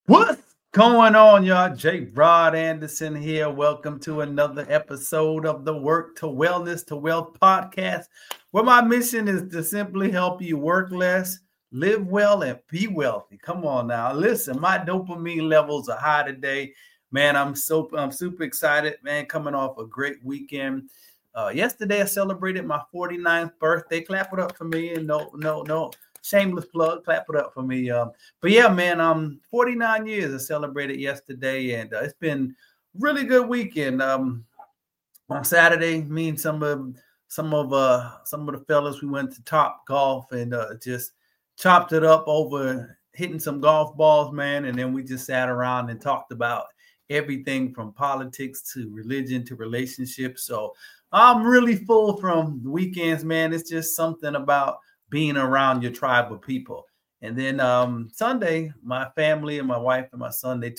What's going on, y'all? J. Rod Anderson here. Welcome to another episode of the Work to Wellness to Wealth podcast, where my mission is to simply help you work less, live well, and be wealthy. Come on now. Listen, my dopamine levels are high today. Man, I'm super excited, man, coming off a great weekend. Yesterday I celebrated my 49th birthday. Clap it up for me. And no shameless plug. Clap it up for me. But yeah, man, 49 years I celebrated yesterday, and it's been really good weekend. On Saturday, me and some of the fellas, we went to Top Golf and just chopped it up over hitting some golf balls, man. And then we just sat around and talked about everything from politics to religion to relationships. So I'm really full from the weekends, man. It's just something about being around your tribe of people. And then Sunday, my family and my wife and my son, they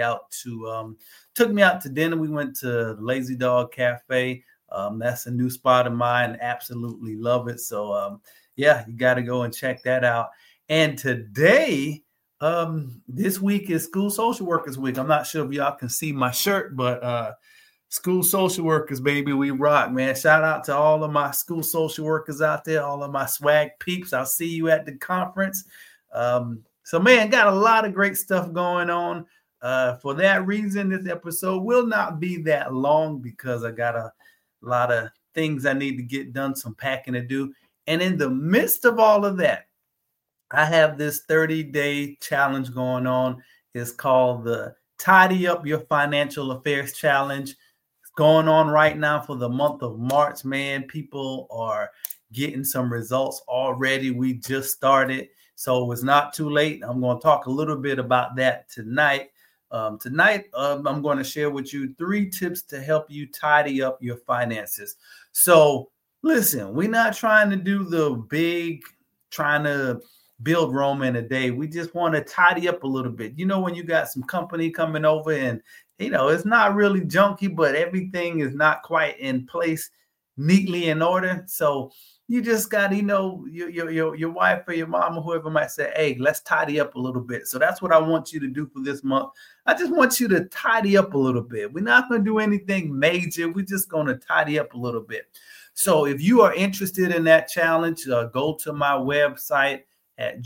took me out to dinner. We went to Lazy Dog Cafe. That's a new spot of mine. Absolutely love it. So yeah, you got to go and check that out. And today, this week is School Social Workers Week. I'm not sure if y'all can see my shirt, but School Social Workers, baby, we rock, man. Shout out to all of my school social workers out there, all of my swag peeps. I'll see you at the conference. So, man, got a lot of great stuff going on. For that reason, this episode will not be that long because I got a lot of things I need to get done, some packing to do. And in the midst of all of that, I have this 30-day challenge going on. It's called the Tidy Up Your Financial Affairs Challenge. Going on right now for the month of March, man. People are getting some results already. We just started, so it's not too late. I'm going to talk a little bit about that tonight. I'm going to share with you 3 tips to help you tidy up your finances. So listen, we're not trying to do the big, trying to build Rome in a day. We just want to tidy up a little bit. You know, when you got some company coming over and it's not really junky, but everything is not quite in place neatly in order. So you just got to, your wife or your mom or whoever might say, hey, let's tidy up a little bit. So that's what I want you to do for this month. I just want you to tidy up a little bit. We're not going to do anything major. We're just going to tidy up a little bit. So if you are interested in that challenge, go to my website at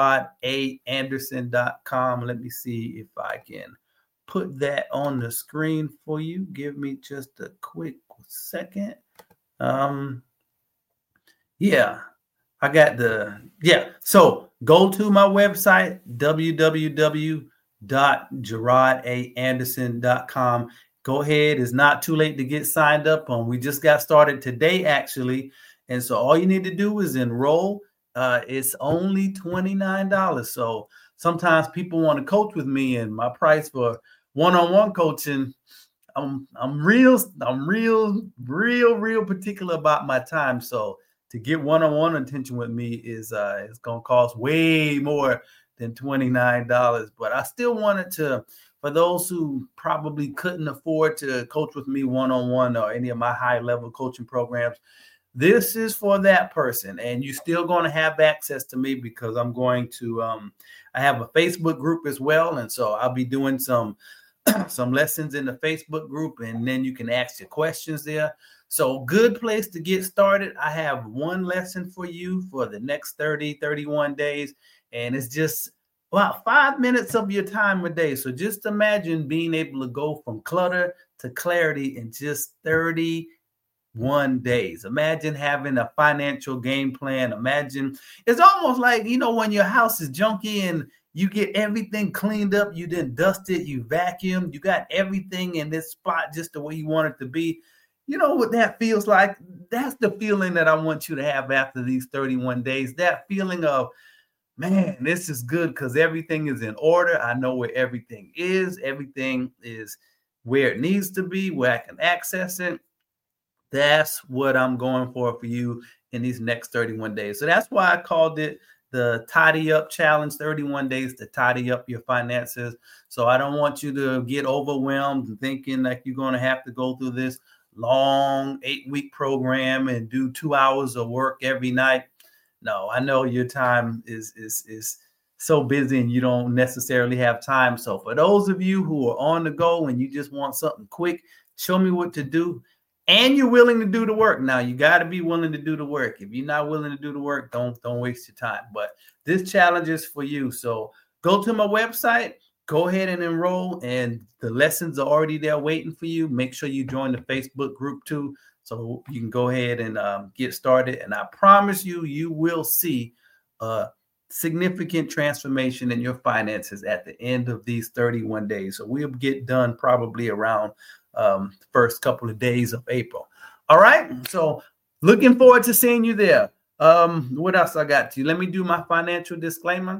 GerardAnderson.com. Let me see if I can put that on the screen for you. Give me just a quick second. So go to my website, www.GerardAnderson.com. Go ahead. It's not too late to get signed up on. We just got started today, actually. And so all you need to do is enroll. It's only $29. So sometimes people want to coach with me, and my price for one-on-one coaching, I'm real particular about my time. So to get one-on-one attention with me is it's gonna cost way more than $29. But I still wanted to, for those who probably couldn't afford to coach with me one-on-one or any of my high-level coaching programs, this is for that person. And you're still going to have access to me because I'm going to I have a Facebook group as well. And so I'll be doing some lessons in the Facebook group, and then you can ask your questions there. So good place to get started. I have one lesson for you for the next 31 days. And it's just about 5 minutes of your time a day. So just imagine being able to go from clutter to clarity in just 31 days. Imagine having a financial game plan. Imagine it's almost like, when your house is junky and you get everything cleaned up, you didn't dust it, you vacuumed, you got everything in this spot just the way you want it to be. You know what that feels like? That's the feeling that I want you to have after these 31 days. That feeling of, man, this is good because everything is in order. I know where everything is. Everything is where it needs to be, where I can access it. That's what I'm going for you in these next 31 days. So that's why I called it the Tidy Up Challenge, 31 days to tidy up your finances. So I don't want you to get overwhelmed and thinking like you're going to have to go through this long 8-week program and do 2 hours of work every night. No, I know your time is so busy and you don't necessarily have time. So for those of you who are on the go and you just want something quick, show me what to do. And you're willing to do the work. Now you got to be willing to do the work. If you're not willing to do the work, don't waste your time. But this challenge is for you. So go to my website, go ahead and enroll, and the lessons are already there waiting for you. Make sure you join the Facebook group too, so you can go ahead and get started. And I promise you, you will see a significant transformation in your finances at the end of these 31 days. So we'll get done probably around first couple of days of April. All right. So looking forward to seeing you there. What else I got to you? Let me do my financial disclaimer.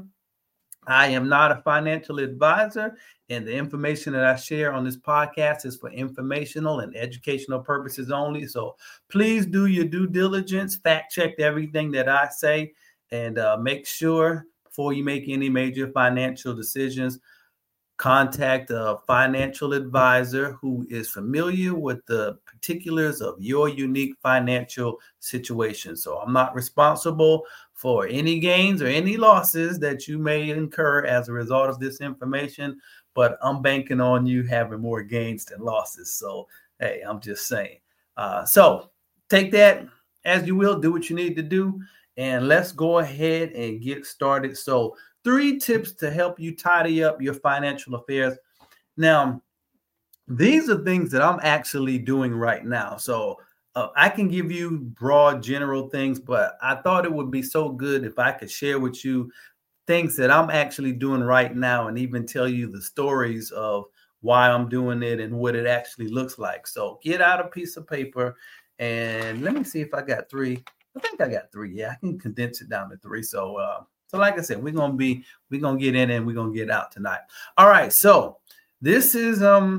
I am not a financial advisor, and the information that I share on this podcast is for informational and educational purposes only. So please do your due diligence, fact check everything that I say, and make sure before you make any major financial decisions, contact a financial advisor who is familiar with the particulars of your unique financial situation. So I'm not responsible for any gains or any losses that you may incur as a result of this information, but I'm banking on you having more gains than losses. So, hey, I'm just saying. So take that as you will, do what you need to do, and let's go ahead and get started. So 3 tips to help you tidy up your financial affairs. Now, these are things that I'm actually doing right now. So I can give you broad general things, but I thought it would be so good if I could share with you things that I'm actually doing right now and even tell you the stories of why I'm doing it and what it actually looks like. So get out a piece of paper and let me see if I got 3. I think I got 3. Yeah, I can condense it down to 3. So like I said, we're gonna get in and we're gonna get out tonight. All right. So this is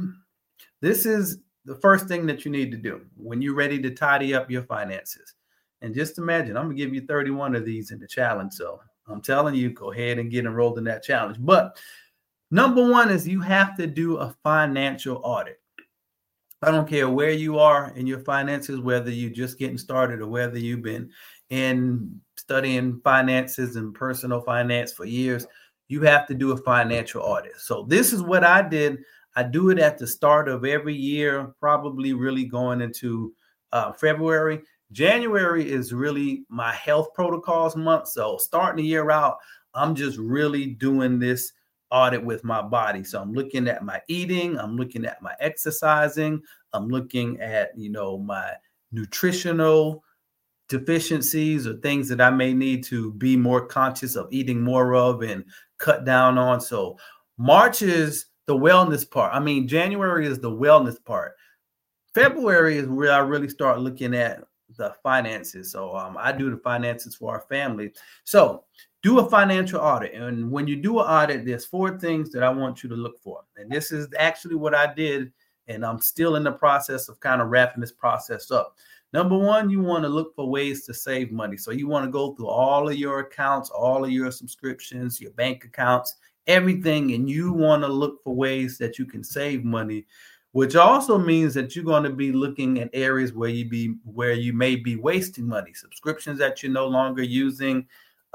the first thing that you need to do when you're ready to tidy up your finances. And just imagine, I'm gonna give you 31 of these in the challenge. So I'm telling you, go ahead and get enrolled in that challenge. But number 1 is you have to do a financial audit. I don't care where you are in your finances, whether you're just getting started or whether you've been in studying finances and personal finance for years, you have to do a financial audit. So this is what I did. I do it at the start of every year, probably really going into February. January is really my health protocols month. So starting the year out, I'm just really doing this audit with my body. So I'm looking at my eating, I'm looking at my exercising, I'm looking at, my nutritional deficiencies or things that I may need to be more conscious of eating more of and cut down on. So March is the wellness part. I mean, January is the wellness part. February is where I really start looking at the finances. So I do the finances for our family. So do a financial audit. And when you do an audit, there's 4 things that I want you to look for. And this is actually what I did. And I'm still in the process of kind of wrapping this process up. Number 1, you want to look for ways to save money. So you want to go through all of your accounts, all of your subscriptions, your bank accounts, everything. And you want to look for ways that you can save money, which also means that you're going to be looking at areas where you may be wasting money, subscriptions that you're no longer using,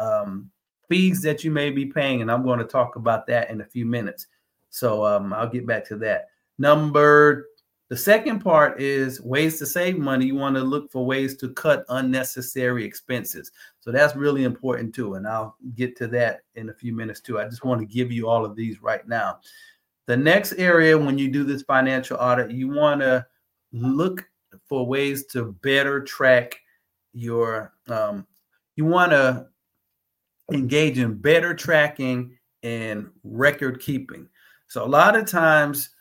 fees that you may be paying. And I'm going to talk about that in a few minutes. So I'll get back to that. The second part is ways to save money. You want to look for ways to cut unnecessary expenses. So that's really important too. And I'll get to that in a few minutes too. I just want to give you all of these right now. The next area, when you do this financial audit, you want to look for ways to better track you want to engage in better tracking and record keeping. So a lot of times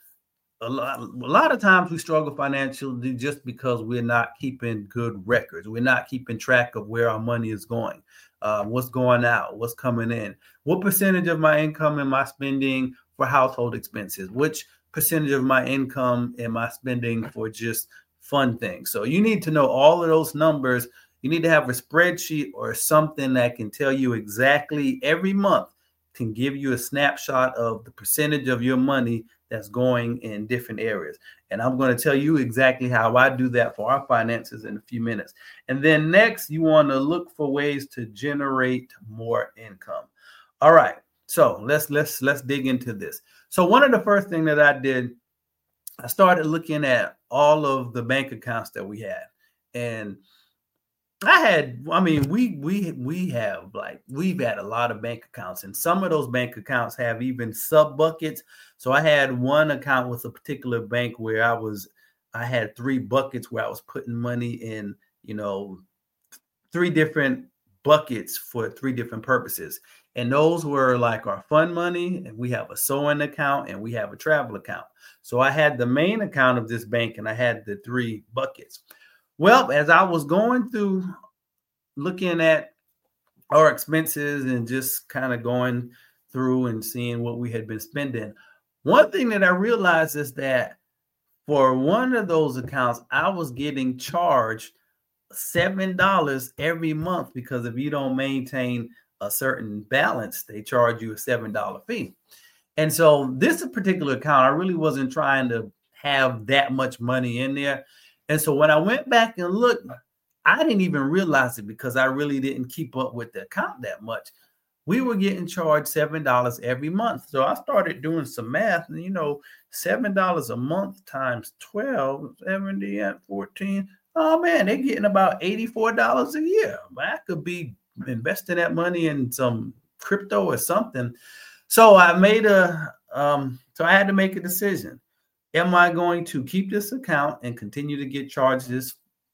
we struggle financially just because we're not keeping good records. We're not keeping track of where our money is going, what's going out, what's coming in, what percentage of my income am I spending for household expenses, which percentage of my income am I spending for just fun things. So you need to know all of those numbers. You need to have a spreadsheet or something that can tell you exactly every month, can give you a snapshot of the percentage of your money that's going in different areas. And I'm going to tell you exactly how I do that for our finances in a few minutes. And then next, you want to look for ways to generate more income. All right. So let's dig into this. So one of the first thing that I did, I started looking at all of the bank accounts that we had. And we've had a lot of bank accounts, and some of those bank accounts have even sub buckets. So I had one account with a particular bank where I had 3 buckets where I was putting money in, 3 different buckets for 3 different purposes. And those were like our fund money, and we have a sewing account, and we have a travel account. So I had the main account of this bank, and I had the 3 buckets. Well, as I was going through looking at our expenses and just kind of going through and seeing what we had been spending, one thing that I realized is that for one of those accounts, I was getting charged $7 every month, because if you don't maintain a certain balance, they charge you a $7 fee. And so this particular account, I really wasn't trying to have that much money in there. And so when I went back and looked, I didn't even realize it because I really didn't keep up with the account that much. We were getting charged $7 every month. So I started doing some math, and $7 a month times 12, 70 at 14. Oh man, they're getting about $84 a year. I could be investing that money in some crypto or something. So I had to make a decision. Am I going to keep this account and continue to get charged this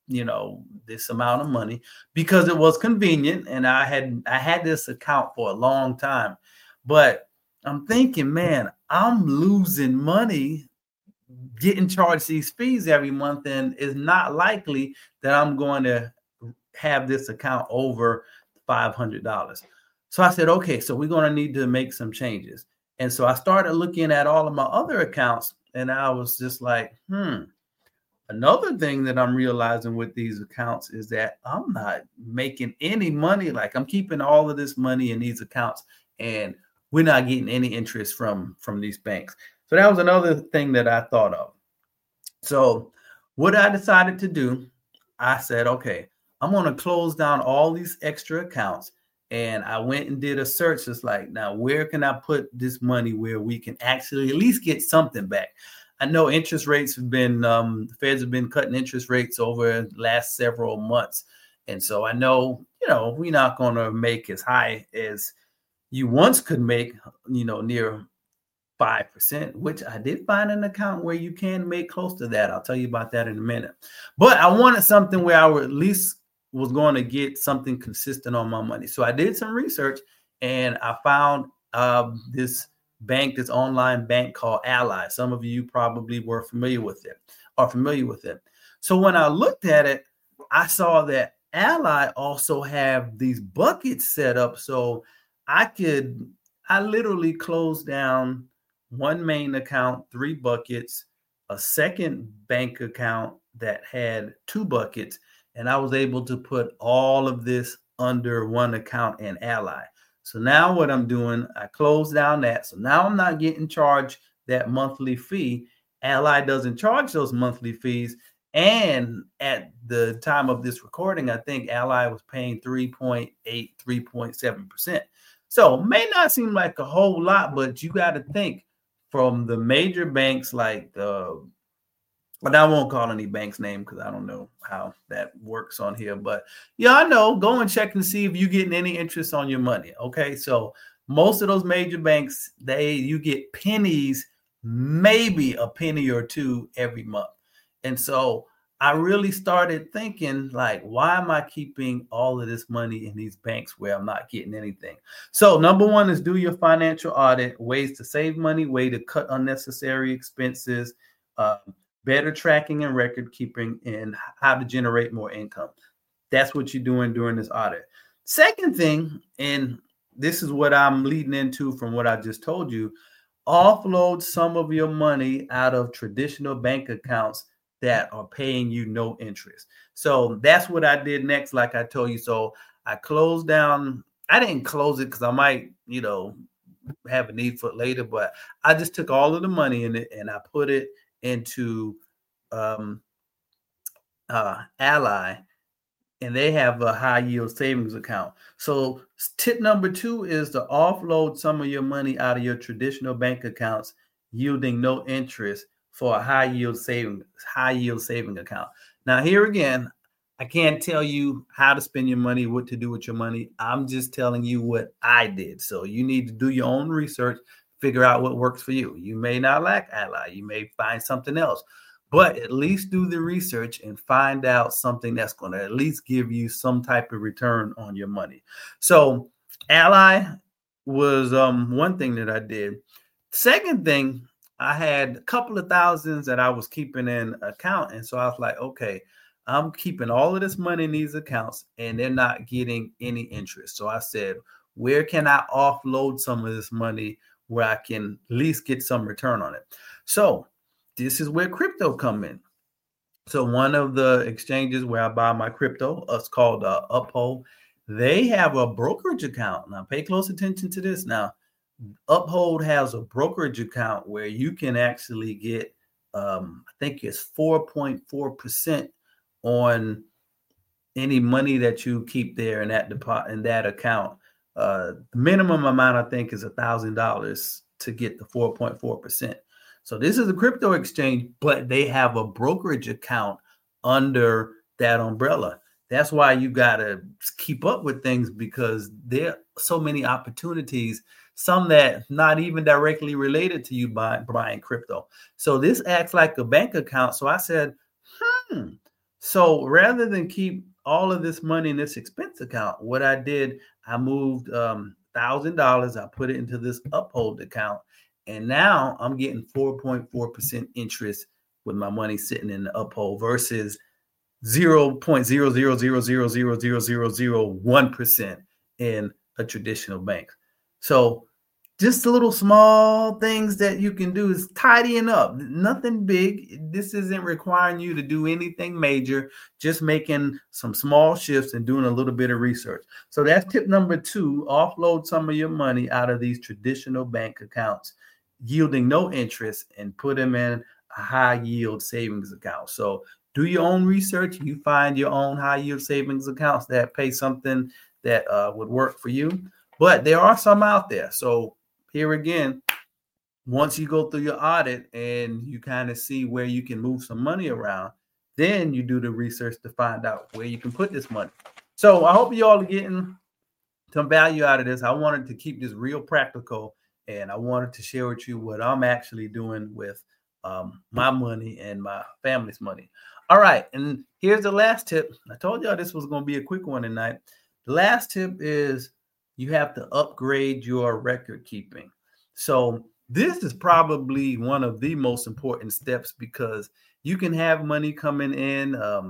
amount of money because it was convenient, and I had this account for a long time? But I'm thinking, man, I'm losing money getting charged these fees every month, and it's not likely that I'm going to have this account over $500. So I said, okay, so we're going to need to make some changes. And so I started looking at all of my other accounts, and I was just like, another thing that I'm realizing with these accounts is that I'm not making any money. Like, I'm keeping all of this money in these accounts, and we're not getting any interest from these banks. So that was another thing that I thought of. So what I decided to do, I said, okay, I'm going to close down all these extra accounts. And I went and did a search. It's like, now where can I put this money where we can actually at least get something back? I know interest rates have been, the Feds have been cutting interest rates over the last several months. And so I know, we're not going to make as high as you once could make, near 5%, which I did find an account where you can make close to that. I'll tell you about that in a minute. But I wanted something where I would at least was going to get something consistent on my money. So I did some research, and I found this online bank called Ally. Some of you probably were familiar with it. So when I looked at it, I saw that Ally also have these buckets set up. So I literally closed down one main account, 3 buckets, a second bank account that had 2 buckets, and I was able to put all of this under one account in Ally. So now what I'm doing, I closed down that. So now I'm not getting charged that monthly fee. Ally doesn't charge those monthly fees. And at the time of this recording, I think Ally was paying 3.8, 3.7%. So it may not seem like a whole lot, but you got to think from the major banks but I won't call any bank's name because I don't know how that works on here. But yeah, I know. Go and check and see if you're getting any interest on your money. Okay. So most of those major banks, you get pennies, maybe a penny or two every month. And so I really started thinking, like, why am I keeping all of this money in these banks where I'm not getting anything? So number one is do your financial audit, ways to save money, way to cut unnecessary expenses, better tracking and record keeping, and how to generate more income. That's what you're doing during this audit. Second thing, and this is what I'm leading into from what I just told you, offload some of your money out of traditional bank accounts that are paying you no interest. So that's what I did next, like I told you. So I closed down. I didn't close it because I might, have a need for it later, but I just took all of the money in it and I put it into Ally. and they have a high yield savings account. So tip number 2 is to offload some of your money out of your traditional bank accounts, yielding no interest, for a high yield saving account. Now, here again, I can't tell you how to spend your money, what to do with your money. I'm just telling you what I did. So you need to do your own research, figure out what works for you. You may not like Ally. You may find something else. But at least do the research and find out something that's going to at least give you some type of return on your money. So Ally was one thing that I did. Second thing, I had a couple of thousands that I was keeping in account. And so I was like, okay, I'm keeping all of this money in these accounts and they're not getting any interest. So I said, where can I offload some of this money where I can at least get some return on it? So this is where crypto come in. So one of the exchanges where I buy my crypto, it's called Uphold. They have a brokerage account. Now pay close attention to this. Now Uphold has a brokerage account where you can actually get, I think it's 4.4% on any money that you keep there in that account. The minimum amount I think is $1,000 to get the 4.4%. So this is a crypto exchange, but they have a brokerage account under that umbrella. That's why you got to keep up with things, because there are so many opportunities, some that not even directly related to you buying crypto. So this acts like a bank account. So I said, so rather than keep all of this money in this expense account, what I did, I moved $1,000. I put it into this Uphold account. And now I'm getting 4.4% interest with my money sitting in the Uphold versus 0.000000001% in a traditional bank. So just the little small things that you can do is tidying up. Nothing big. This isn't requiring you to do anything major, just making some small shifts and doing a little bit of research. So that's tip number 2, offload some of your money out of these traditional bank accounts, yielding no interest, and put them in a high yield savings account. So do your own research. You find your own high yield savings accounts that pay something that would work for you. But there are some out there. So here again, once you go through your audit and you kind of see where you can move some money around, then you do the research to find out where you can put this money. So I hope you all are getting some value out of this. I wanted to keep this real practical, and I wanted to share with you what I'm actually doing with my money and my family's money. All right, and here's the last tip. I told y'all this was going to be a quick one tonight. The last tip is you have to upgrade your record keeping. So this is probably one of the most important steps, because you can have money coming in.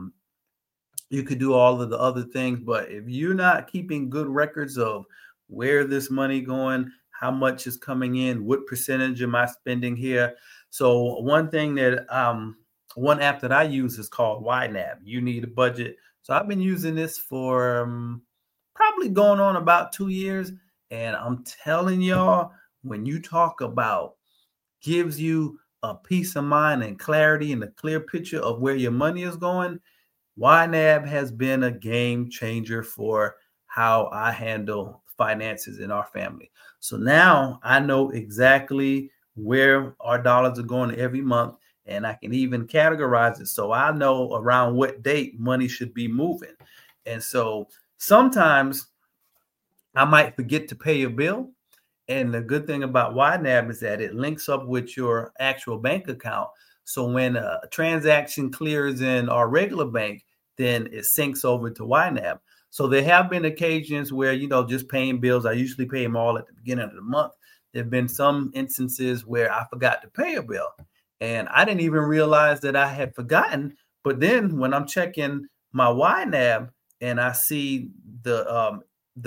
You could do all of the other things, but if you're not keeping good records of where this money going, how much is coming in, what percentage am I spending here? So one thing that one app that I use is called YNAB. You need a budget. So I've been using this for probably going on about 2 years. And I'm telling y'all, when you talk about gives you a peace of mind and clarity and a clear picture of where your money is going, YNAB has been a game changer for how I handle finances in our family. So now I know exactly where our dollars are going every month, and I can even categorize it. So I know around what date money should be moving. And so sometimes I might forget to pay a bill. And the good thing about YNAB is that it links up with your actual bank account. So when a transaction clears in our regular bank, then it syncs over to YNAB. So there have been occasions where, just paying bills, I usually pay them all at the beginning of the month. There have been some instances where I forgot to pay a bill, and I didn't even realize that I had forgotten. But then when I'm checking my YNAB and I see the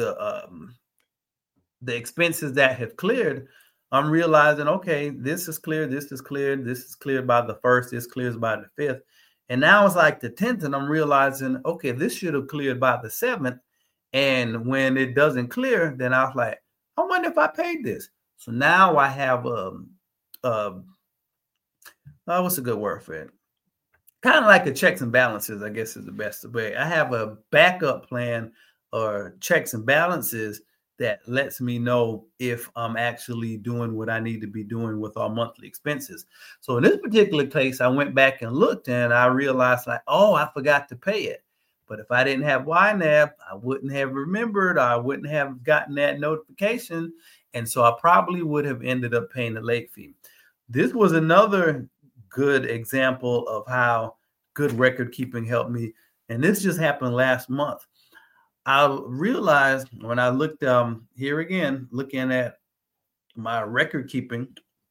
expenses that have cleared, I'm realizing, okay, this is cleared, this is cleared, this is cleared by the 1st, this clears by the 5th. And now it's like the 10th, and I'm realizing, okay, this should have cleared by the 7th. And when it doesn't clear, then I was like, I wonder if I paid this. So now I have what's a good word for it? kind of like a checks and balances, I guess is the best way. I have a backup plan or checks and balances that lets me know if I'm actually doing what I need to be doing with our monthly expenses. So in this particular case, I went back and looked and I realized like, oh, I forgot to pay it. But if I didn't have YNAB, I wouldn't have remembered. I wouldn't have gotten that notification. And so I probably would have ended up paying the late fee. This was another good example of how good record keeping helped me. And this just happened last month. I realized when I looked here again, looking at my record keeping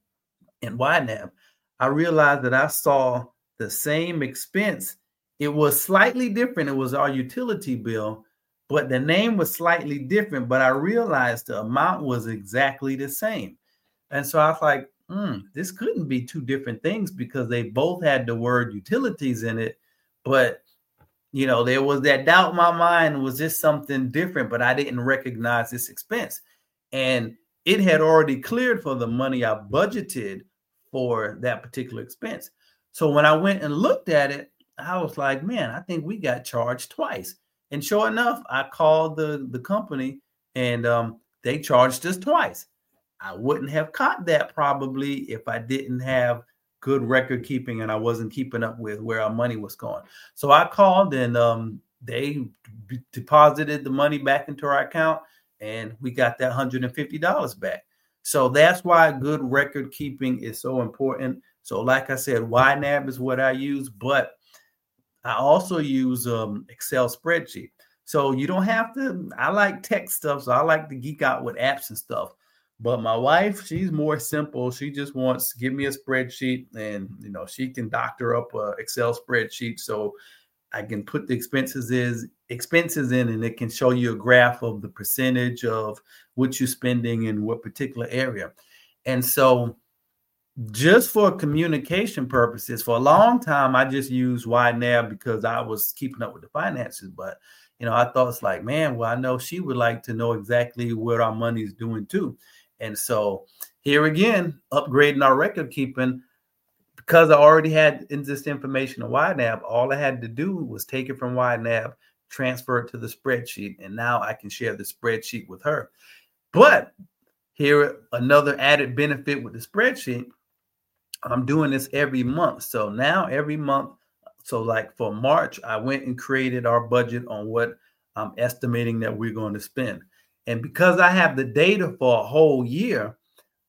in YNAB, I realized that I saw the same expense. It was slightly different. It was our utility bill, but the name was slightly different. But I realized the amount was exactly the same. And so I was like, this couldn't be two different things because they both had the word utilities in it. But, there was that doubt in my mind, was this something different? But I didn't recognize this expense. And it had already cleared for the money I budgeted for that particular expense. So when I went and looked at it, I was like, man, I think we got charged twice. And sure enough, I called the company and they charged us twice. I wouldn't have caught that probably if I didn't have good record keeping and I wasn't keeping up with where our money was going. So I called and they deposited the money back into our account and we got that $150 back. So that's why good record keeping is so important. So like I said, YNAB is what I use, but I also use Excel spreadsheet. So you don't have to, I like tech stuff, so I like to geek out with apps and stuff. But my wife, she's more simple. She just wants to give me a spreadsheet and, she can doctor up a Excel spreadsheet so I can put the expenses in and it can show you a graph of the percentage of what you're spending in what particular area. And so just for communication purposes, for a long time, I just used YNAB because I was keeping up with the finances. But, I thought it's like, man, well, I know she would like to know exactly what our money is doing too. And so here again, upgrading our record keeping, because I already had this information on YNAB, all I had to do was take it from YNAB, transfer it to the spreadsheet, and now I can share the spreadsheet with her. But here, another added benefit with the spreadsheet, I'm doing this every month. So now every month, so like for March, I went and created our budget on what I'm estimating that we're going to spend. And because I have the data for a whole year,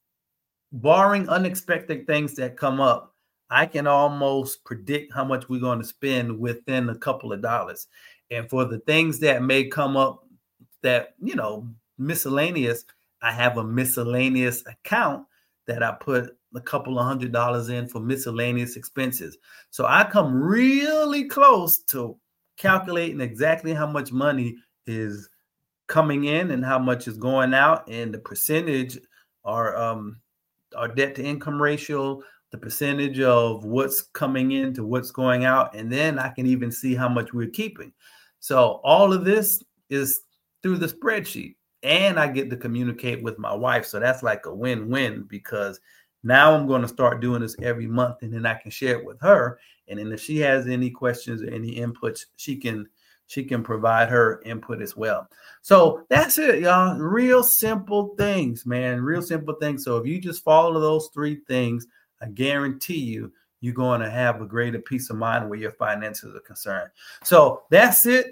barring unexpected things that come up, I can almost predict how much we're going to spend within a couple of dollars. And for the things that may come up that, miscellaneous, I have a miscellaneous account that I put a couple of $100 in for miscellaneous expenses. So I come really close to calculating exactly how much money is coming in and how much is going out, and the percentage, our debt to income ratio, the percentage of what's coming in to what's going out, and then I can even see how much we're keeping. So all of this is through the spreadsheet, and I get to communicate with my wife. So that's like a win-win, because now I'm going to start doing this every month, and then I can share it with her. And then if she has any questions or any inputs, she can provide her input as well. So that's it, y'all. Real simple things, man. Real simple things. So if you just follow those three things, I guarantee you're going to have a greater peace of mind where your finances are concerned. So that's it.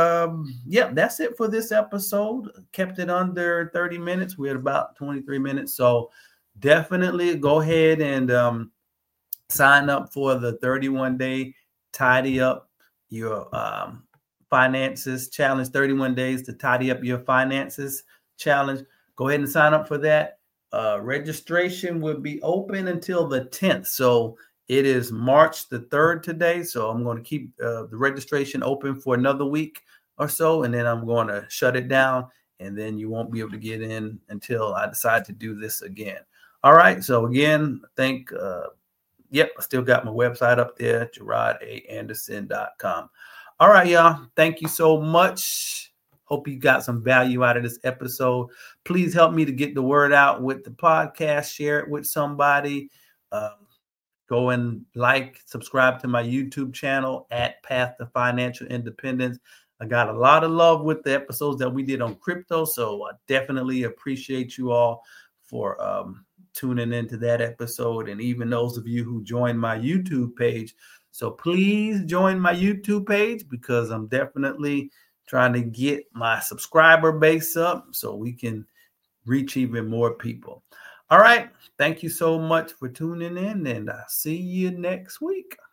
That's it for this episode. Kept it under 30 minutes. We're at about 23 minutes. So definitely go ahead and sign up for the 31-day tidy up your finances challenge, 31 days to tidy up your finances challenge. Go ahead and sign up for that. Registration will be open until the 10th. So it is March the 3rd today. So I'm going to keep the registration open for another week or so, and then I'm going to shut it down, and then you won't be able to get in until I decide to do this again. All right. So again, I still got my website up there, GerardAnderson.com. All right, y'all. Thank you so much. Hope you got some value out of this episode. Please help me to get the word out with the podcast. Share it with somebody. Go and subscribe to my YouTube channel at Path to Financial Independence. I got a lot of love with the episodes that we did on crypto, so I definitely appreciate you all for tuning into that episode, and even those of you who joined my YouTube page. So please join my YouTube page, because I'm definitely trying to get my subscriber base up so we can reach even more people. All right. Thank you so much for tuning in, and I'll see you next week.